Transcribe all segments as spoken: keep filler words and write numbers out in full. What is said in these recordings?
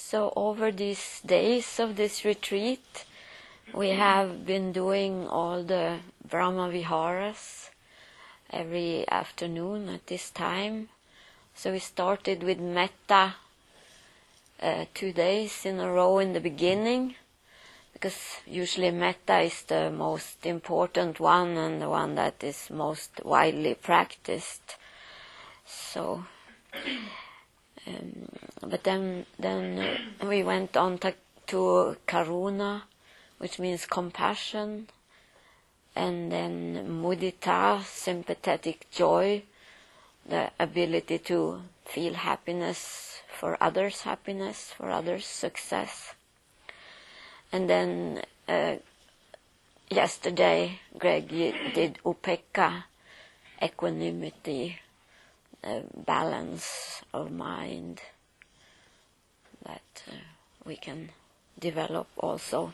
So over these days of this retreat, we have been doing all the Brahma Viharas every afternoon at this time. So we started with metta uh, two days in a row in the beginning, because usually metta is the most important one and the one that is most widely practiced. So, um, but then then uh, we went on to, to Karuna, which means compassion, and then mudita, sympathetic joy, the ability to feel happiness for others' happiness, for others' success. And then uh, yesterday Greg did upekkha, equanimity, uh, balance of mind that uh, we can develop also.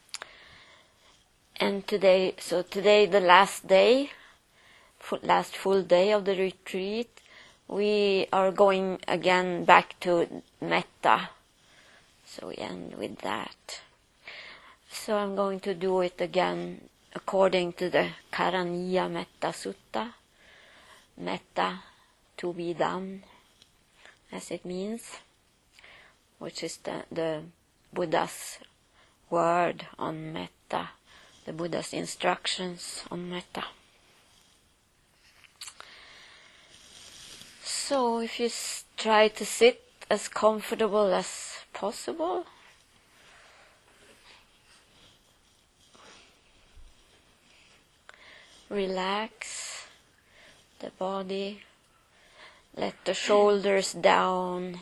And today, so today the last day, full, last full day of the retreat, we are going again back to metta. So we end with that. So I'm going to do it again according to the Karaniya Metta Sutta. Metta, to be done, as it means, which is the, the Buddha's word on metta, the Buddha's instructions on metta. So if you s- try to sit as comfortable as possible, relax the body, let the shoulders down,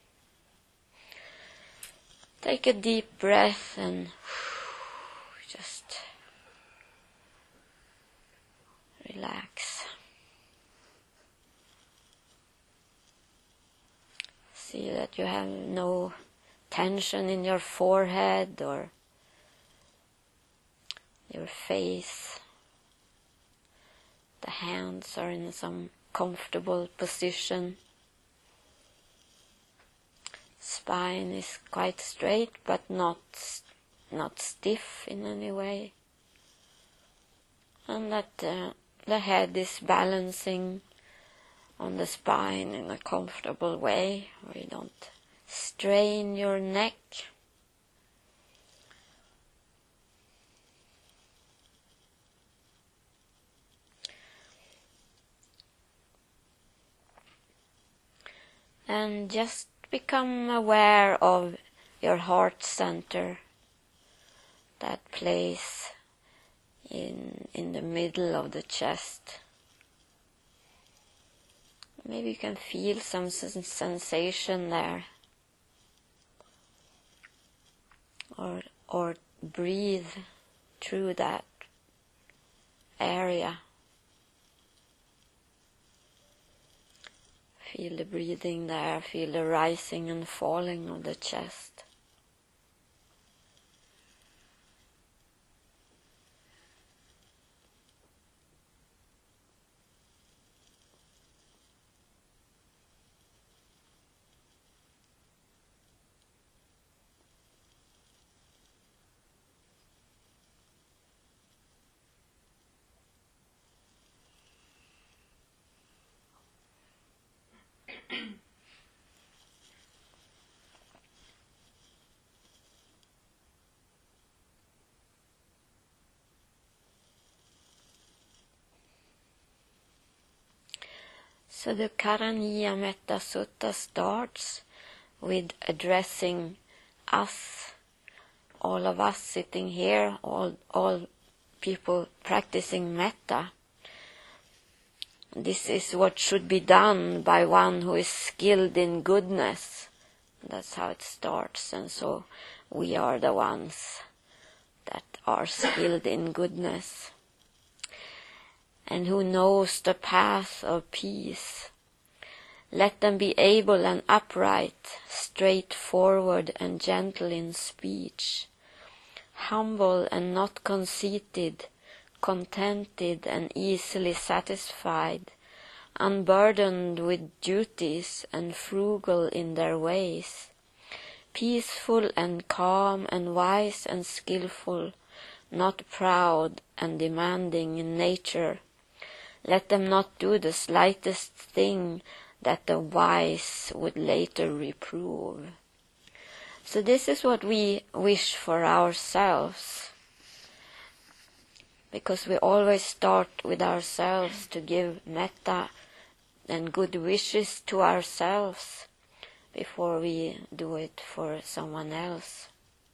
take a deep breath and just relax. See that you have no tension in your forehead or your face. The hands are in some comfortable position. Spine is quite straight, but not not stiff in any way. And that uh, the head is balancing on the spine in a comfortable way, where you don't strain your neck. And just become aware of your heart center, that place in in the middle of the chest. Maybe you can feel some sensation there, or or breathe through that area. Feel the breathing there, feel the rising and falling of the chest. So the Karaniya Metta Sutta starts with addressing us, all of us sitting here, all all people practicing metta. This is what should be done by one who is skilled in goodness. That's how it starts, and so we are the ones that are skilled in goodness, and who knows the path of peace. Let them be able and upright, straightforward and gentle in speech, humble and not conceited, contented and easily satisfied, unburdened with duties and frugal in their ways, peaceful and calm and wise and skillful, not proud and demanding in nature. Let them not do the slightest thing that the wise would later reprove. So this is what we wish for ourselves, because we always start with ourselves to give metta and good wishes to ourselves before we do it for someone else.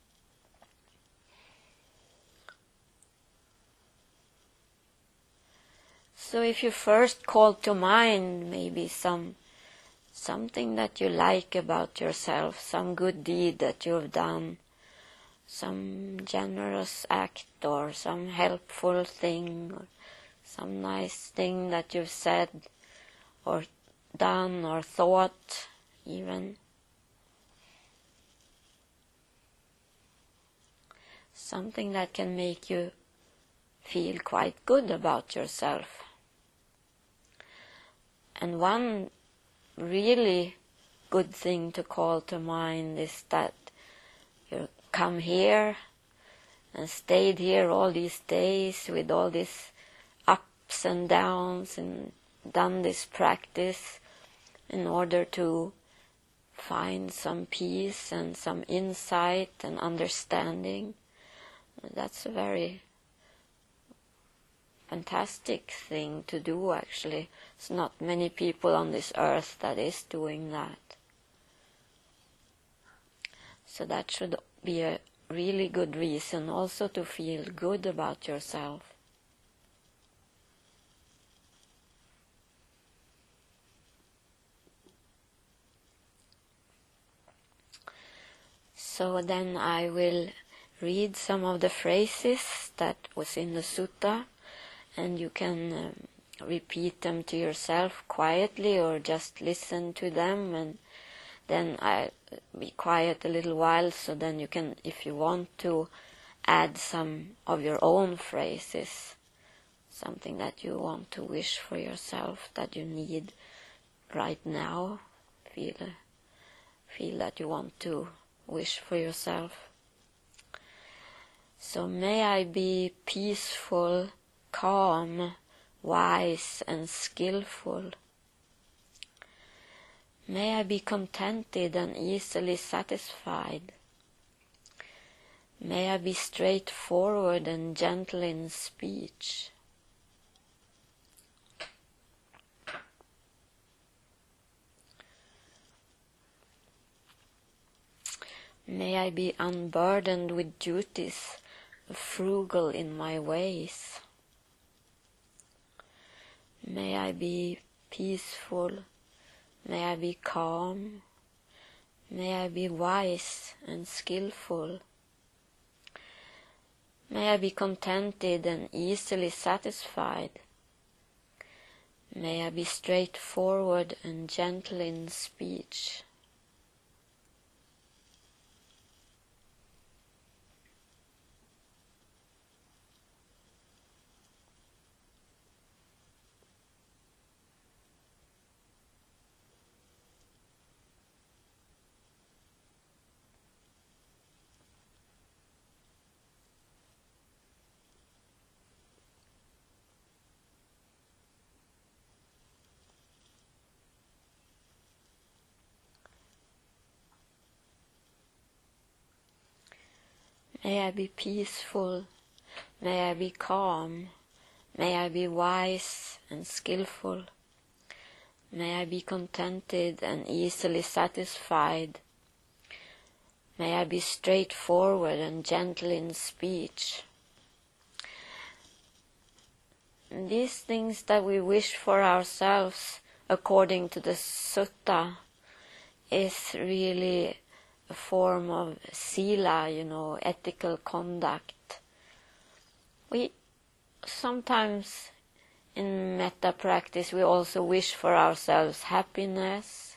So if you first call to mind maybe some something that you like about yourself, some good deed that you have done, some generous act or some helpful thing, or some nice thing that you've said or done or thought even. Something that can make you feel quite good about yourself. And one really good thing to call to mind is that you come here and stayed here all these days with all these ups and downs and done this practice in order to find some peace and some insight and understanding. That's a very fantastic thing to do, actually. It's not many people on this earth that is doing that. So that should be a really good reason also to feel good about yourself. So then I will read some of the phrases that was in the sutta, and you can um, repeat them to yourself quietly or just listen to them, and then I'll be quiet a little while, so then you can, if you want to, add some of your own phrases, something that you want to wish for yourself, that you need right now. Feel, feel that you want to wish for yourself. So may I be peaceful, calm, wise and skillful. May I be contented and easily satisfied. May I be straightforward and gentle in speech. May I be unburdened with duties, frugal in my ways. May I be peaceful. May I be calm. May I be wise and skillful. May I be contented and easily satisfied. May I be straightforward and gentle in speech. May I be peaceful. May I be calm. May I be wise and skillful. May I be contented and easily satisfied. May I be straightforward and gentle in speech. And these things that we wish for ourselves, according to the sutta, is really a form of sila, you know, ethical conduct. We sometimes in metta practice we also wish for ourselves happiness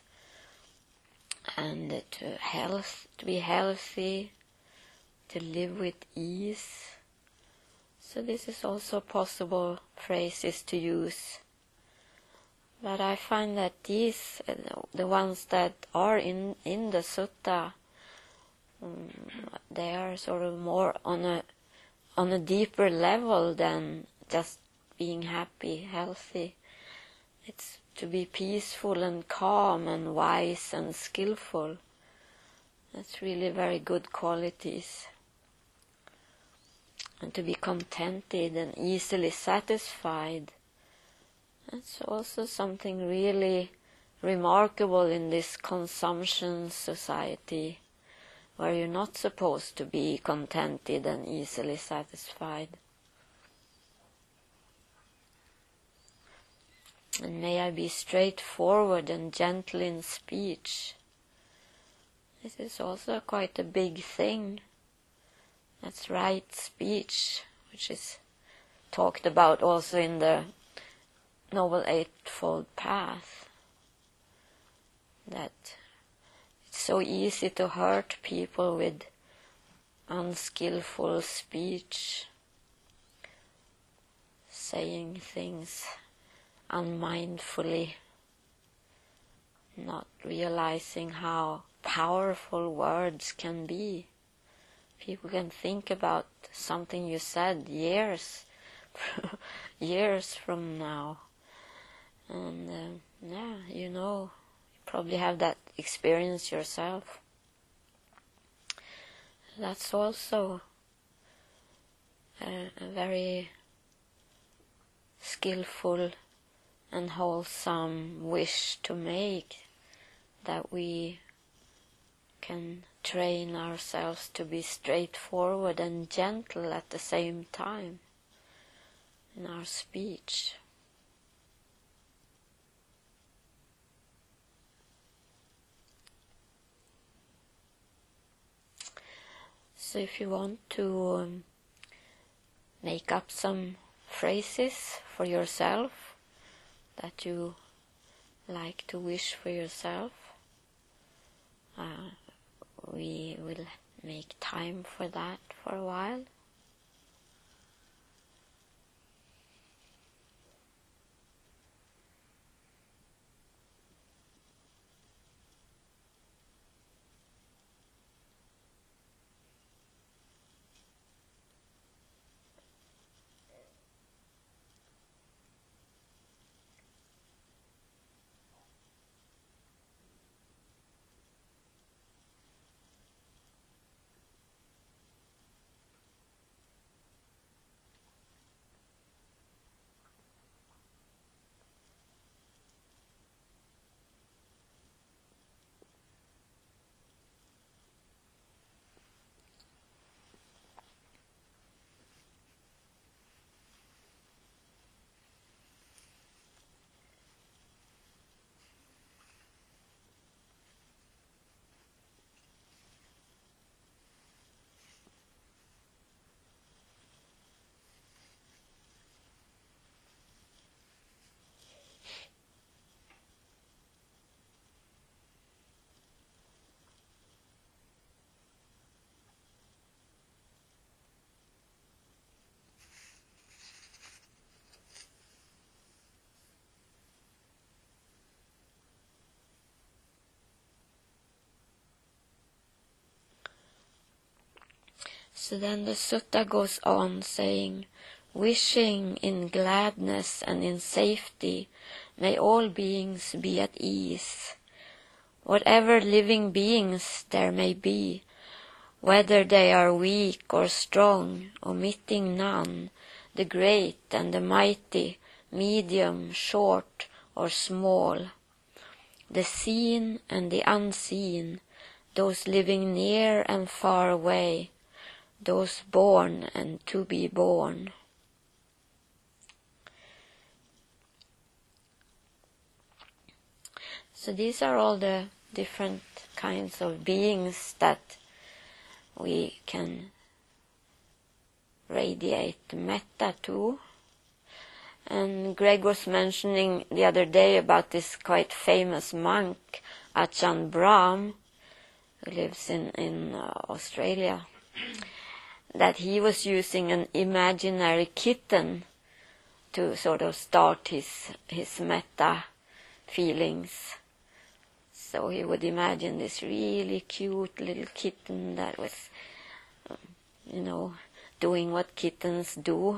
and to health, to be healthy, to live with ease. So this is also possible phrases to use. But I find that these, the ones that are in, in the sutta, um, they are sort of more on a on a deeper level than just being happy, healthy. It's to be peaceful and calm and wise and skillful. That's really very good qualities. And to be contented and easily satisfied. That's also something really remarkable in this consumption society, where you're not supposed to be contented and easily satisfied. And may I be straightforward and gentle in speech. This is also quite a big thing. That's right speech, which is talked about also in the Noble Eightfold Path. That it's so easy to hurt people with unskillful speech, saying things unmindfully, not realizing how powerful words can be. People can think about something you said years, years from now. And uh, yeah, you know, you probably have that experience yourself. That's also a, a very skillful and wholesome wish to make, that we can train ourselves to be straightforward and gentle at the same time in our speech. So if you want to um, make up some phrases for yourself that you like to wish for yourself, uh, we will make time for that for a while. So then the sutta goes on saying, wishing in gladness and in safety, may all beings be at ease. Whatever living beings there may be, whether they are weak or strong, omitting none, the great and the mighty, medium, short or small, the seen and the unseen, those living near and far away, those born and to be born. So these are all the different kinds of beings that we can radiate metta to. And Greg was mentioning the other day about this quite famous monk, Ajahn Brahm, who lives in, in uh, Australia, that he was using an imaginary kitten to sort of start his his metta feelings. So he would imagine this really cute little kitten that was, um, you know, doing what kittens do.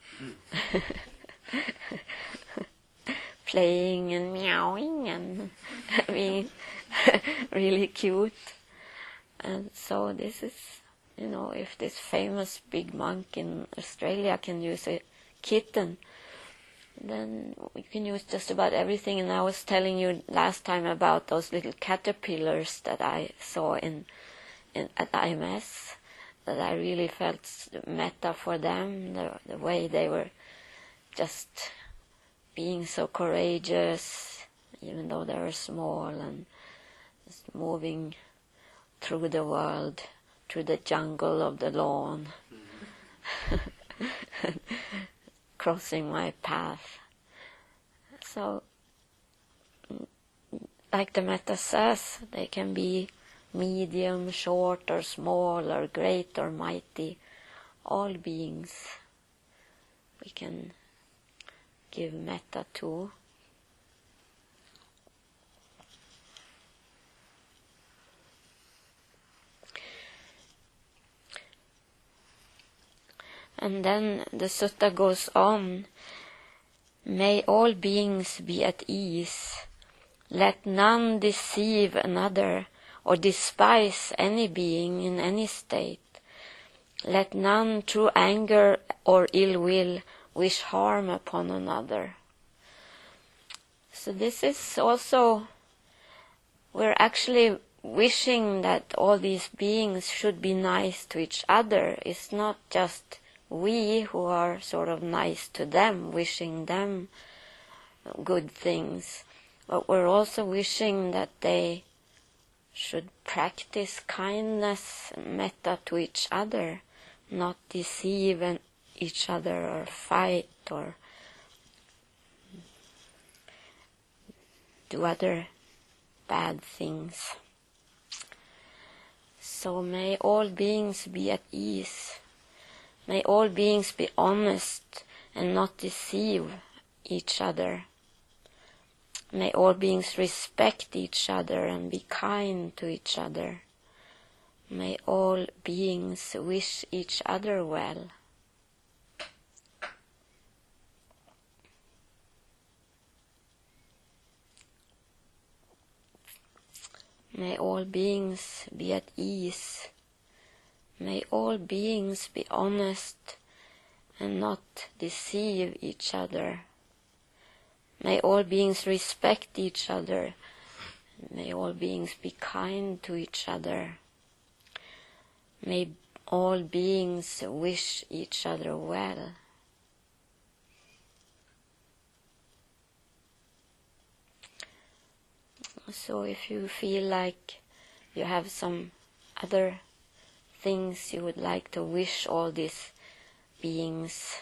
Playing and meowing and being really cute. And so this is, you know, if this famous big monk in Australia can use a kitten, then we can use just about everything. And I was telling you last time about those little caterpillars that I saw in, in at I M S, that I really felt metta for them, the, the way they were just being so courageous, even though they were small, and just moving through the world, through the jungle of the lawn, crossing my path. So, like the metta says, they can be medium, short or small, or great or mighty, all beings we can give metta to. And then the sutta goes on, may all beings be at ease, let none deceive another or despise any being in any state, let none through anger or ill will wish harm upon another. So this is also, we're actually wishing that all these beings should be nice to each other. It's not just we who are sort of nice to them, wishing them good things, but we're also wishing that they should practice kindness and metta to each other, not deceive and each other or fight or do other bad things. So may all beings be at ease. May all beings be honest and not deceive each other. May all beings respect each other and be kind to each other. May all beings wish each other well. May all beings be at ease. May all beings be honest and not deceive each other. May all beings respect each other. May all beings be kind to each other. May all beings wish each other well. So if you feel like you have some other things you would like to wish all these beings,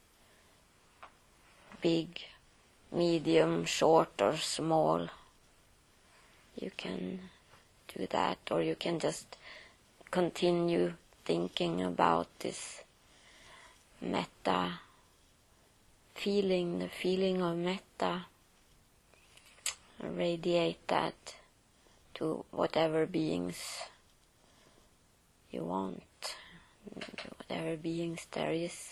big, medium, short or small, you can do that, or you can just continue thinking about this metta, feeling, the feeling of metta, radiate that to whatever beings you want, whatever beings there is.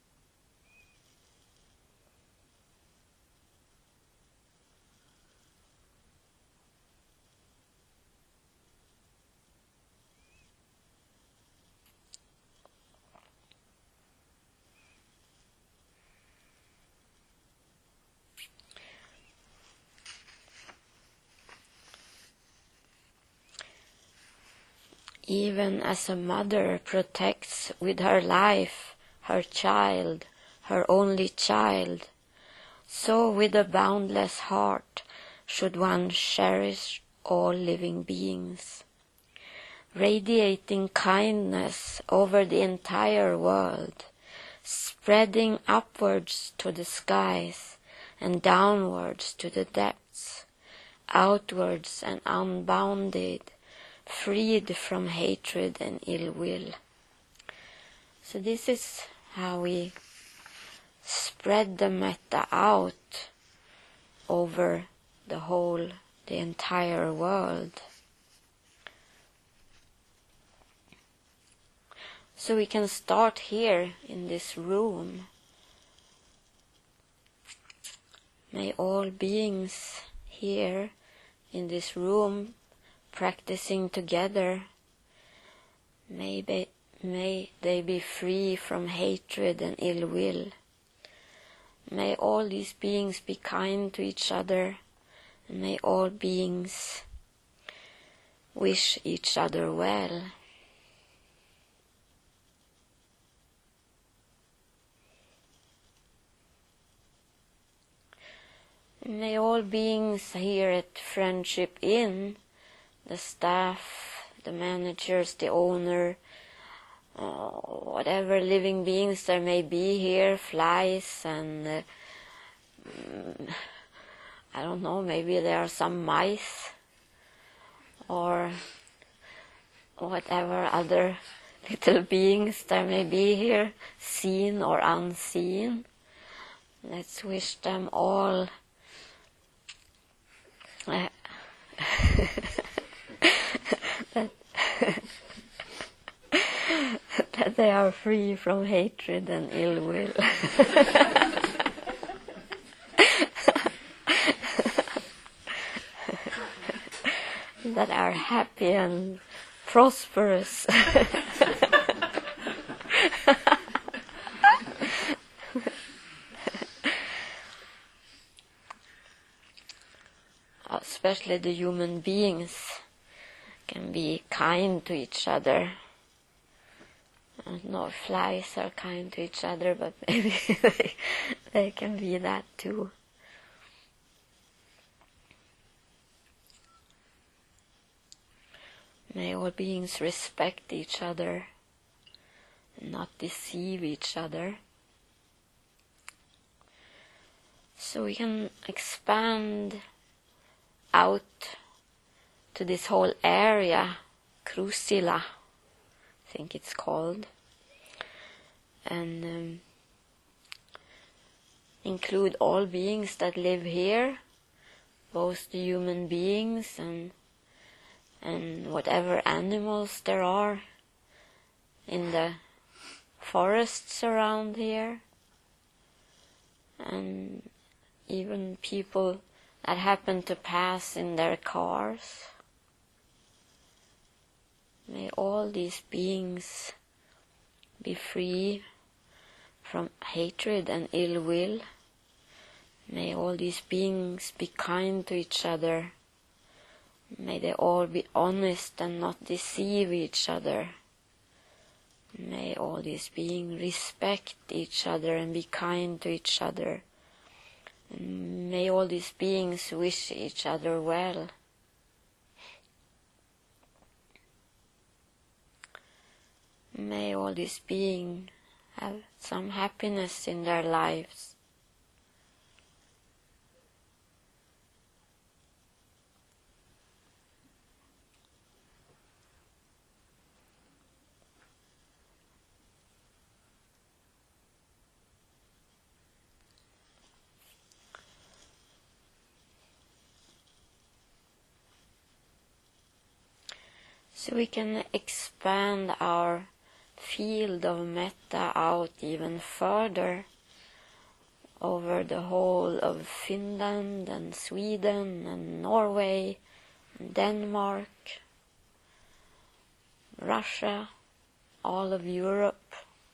Even as a mother protects with her life her child, her only child, so with a boundless heart should one cherish all living beings, radiating kindness over the entire world, spreading upwards to the skies and downwards to the depths, outwards and unbounded, freed from hatred and ill will. So this is how we spread the metta out over the whole the entire world. So we can start here in this room. May all beings here in this room practicing together, may, be, may they be free from hatred and ill will. May all these beings be kind to each other, and may all beings wish each other well. May all beings here at Friendship Inn, the staff, the managers, the owner, uh, whatever living beings there may be here, flies and uh, mm, I don't know, maybe there are some mice or whatever other little beings there may be here, seen or unseen. Let's wish them all Uh, that, that they are free from hatred and ill will. That are happy and prosperous. Especially the human beings can be kind to each other. I don't know if flies are kind to each other, but maybe they, they can be that too. May all beings respect each other and not deceive each other. So we can expand out to this whole area, Krusila, I think it's called, and um, include all beings that live here, both the human beings and and whatever animals there are in the forests around here, and even people that happen to pass in their cars. May all these beings be free from hatred and ill will. May all these beings be kind to each other. May they all be honest and not deceive each other. May all these beings respect each other and be kind to each other. And may all these beings wish each other well. May all these beings have some happiness in their lives. So we can expand our field of metta out even further over the whole of Finland and Sweden and Norway and Denmark, Russia, all of Europe.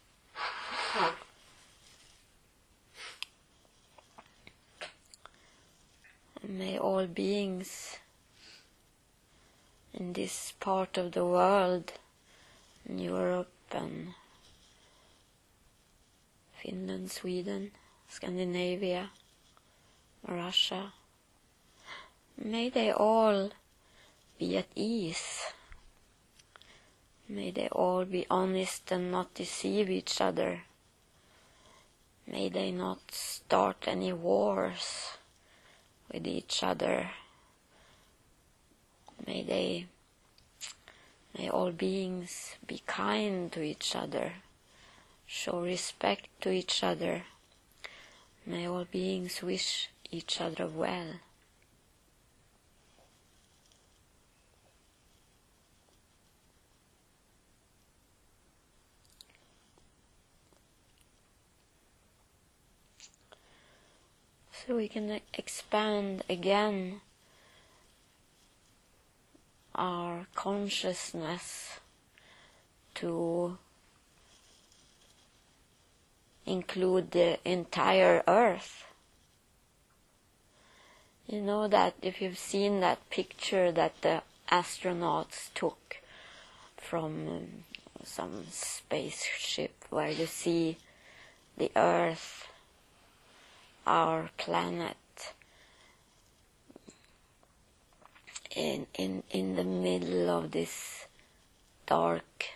And may all beings in this part of the world, in Europe and Finland, Sweden, Scandinavia, Russia, may they all be at ease. May they all be honest and not deceive each other. May they not start any wars with each other. May they, may all beings be kind to each other, show respect to each other. May all beings wish each other well. So we can expand again our consciousness to include the entire earth. You know that if you've seen that picture that the astronauts took from um, some spaceship where you see the earth, our planet, in, in, in the middle of this dark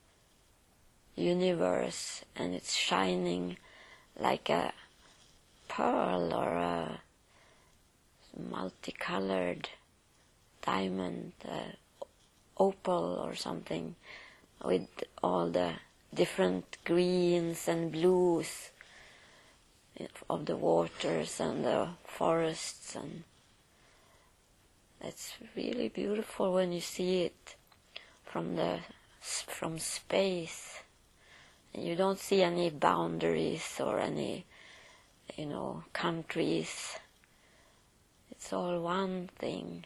universe, and it's shining like a pearl or a multicolored diamond, uh, opal or something, with all the different greens and blues of the waters and the forests, and it's really beautiful when you see it from the from space. And you don't see any boundaries or any, you know, countries. It's all one thing.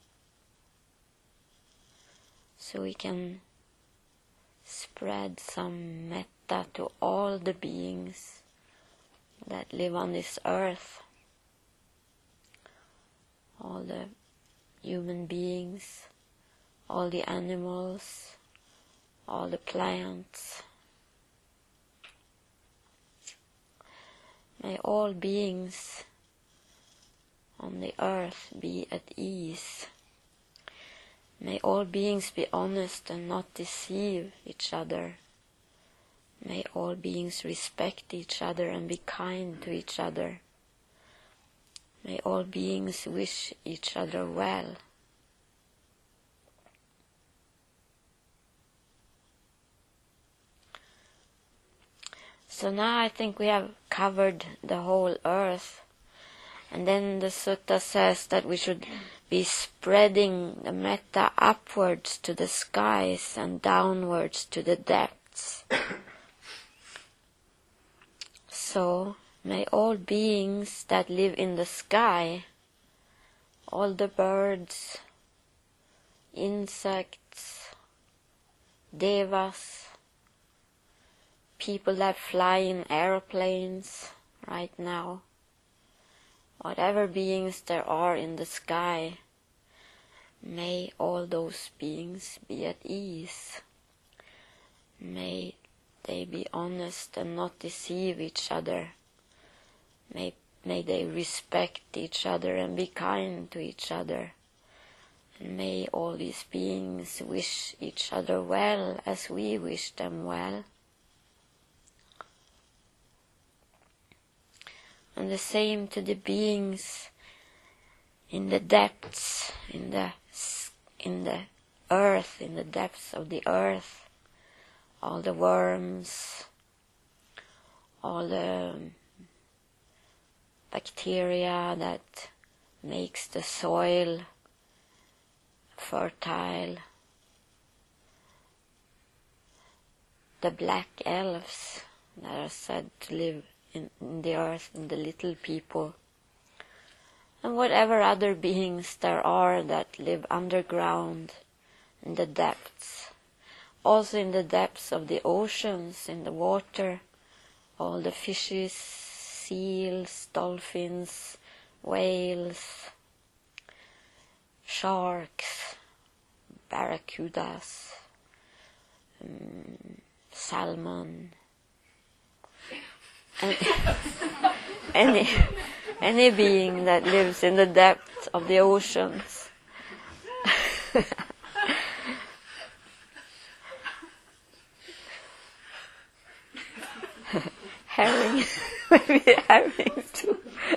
So we can spread some metta to all the beings that live on this earth, all the human beings, all the animals, all the plants. May all beings on the earth be at ease. May all beings be honest and not deceive each other. May all beings respect each other and be kind to each other. May all beings wish each other well. So now I think we have covered the whole earth. And then the sutta says that we should be spreading the metta upwards to the skies and downwards to the depths. So may all beings that live in the sky, all the birds, insects, devas, people that fly in airplanes right now, whatever beings there are in the sky, may all those beings be at ease. May they be honest and not deceive each other. May, may they respect each other and be kind to each other. And may all these beings wish each other well as we wish them well. And the same to the beings in the depths, in the in the earth, in the depths of the earth, all the worms, all the bacteria that makes the soil fertile, the black elves that are said to live In, in the earth, in the little people, and whatever other beings there are that live underground, in the depths, also in the depths of the oceans, in the water, all the fishes, seals, dolphins, whales, sharks, barracudas, um, salmon, any any being that lives in the depths of the oceans. Herring, maybe herrings too.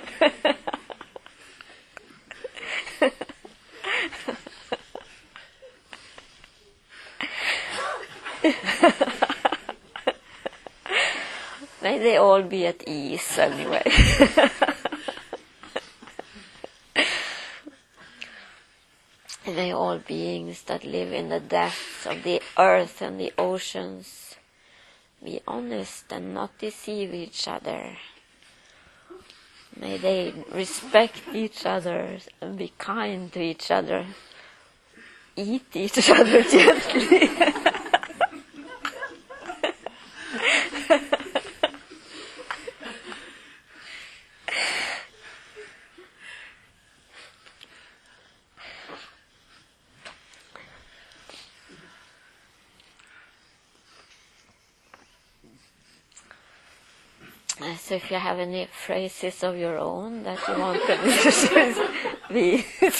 May they all be at ease anyway. May all beings that live in the depths of the earth and the oceans be honest and not deceive each other. May they respect each other and be kind to each other. Eat each other gently. So if you have any phrases of your own that you want to be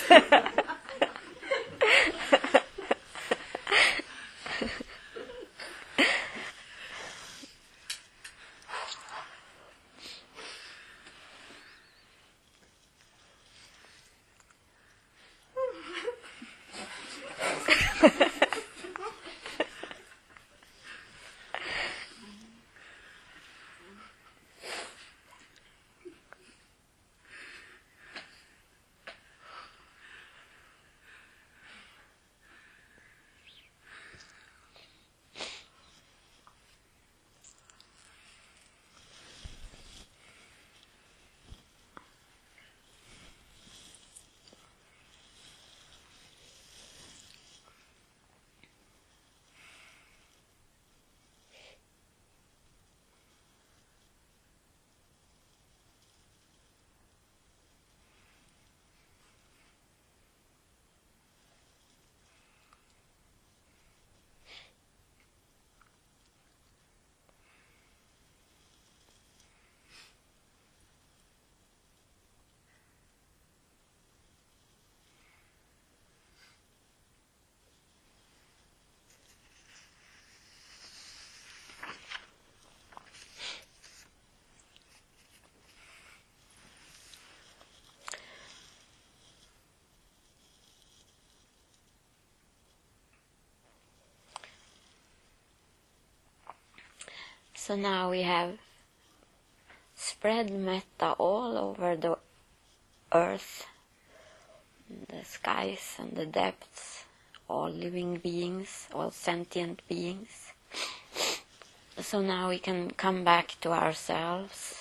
So now we have spread metta all over the earth, the skies and the depths, all living beings, all sentient beings. So now we can come back to ourselves.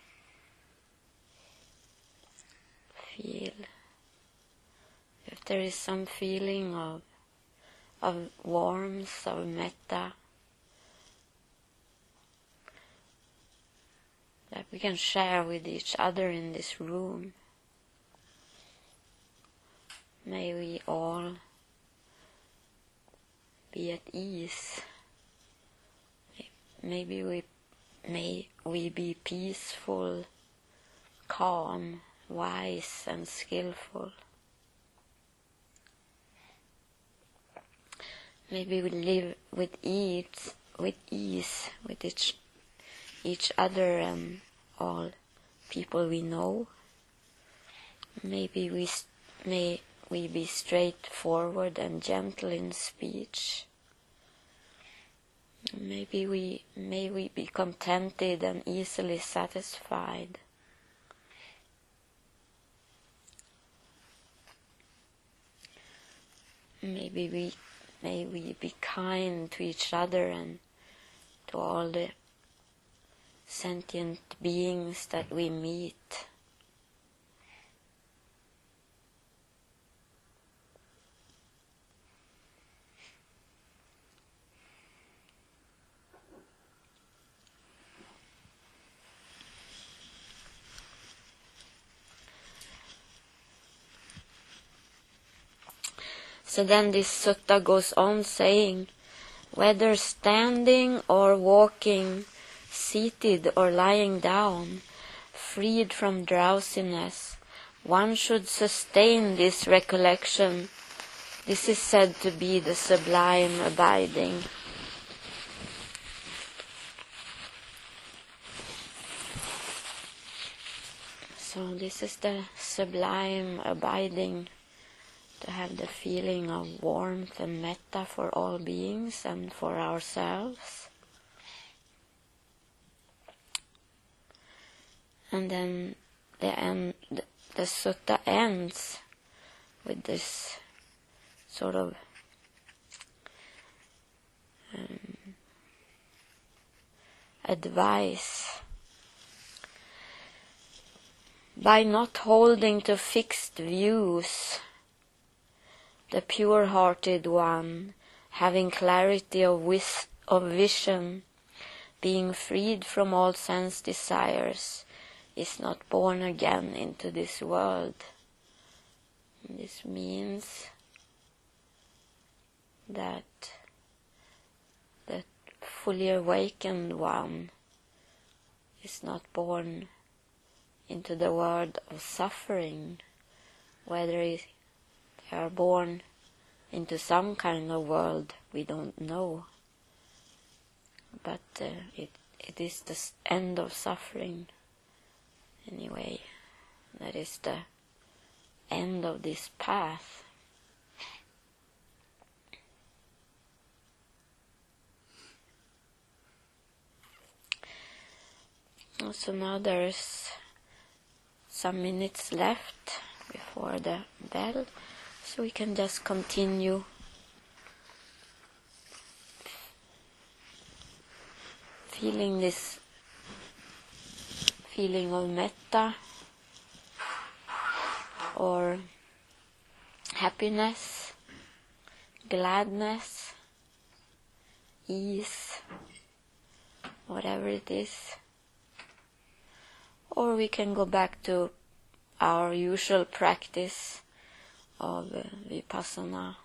Feel if there is some feeling of of warmth, of metta, that we can share with each other in this room. May we all be at ease. Maybe we may we be peaceful, calm, wise and skillful. Maybe we live with ease, with ease, with each each other and all people we know. Maybe we may we be straightforward and gentle in speech. Maybe we may we be contented and easily satisfied. Maybe we may we be kind to each other and to all the sentient beings that we meet. So then this sutta goes on saying, whether standing or walking, seated or lying down, freed from drowsiness, one should sustain this recollection. This is said to be the sublime abiding. So this is the sublime abiding, to have the feeling of warmth and metta for all beings and for ourselves. And then the end, the sutta ends with this sort of um, advice. By not holding to fixed views, the pure-hearted one, having clarity of, wis- of vision, being freed from all sense desires, is not born again into this world. And this means that the fully awakened one is not born into the world of suffering, whether they are born into some kind of world we don't know. But uh, it it is the end of suffering anyway. That is the end of this path. So now there's some minutes left before the bell, so we can just continue feeling this feeling of metta or happiness, gladness, ease, whatever it is. Or we can go back to our usual practice of uh, vipassana,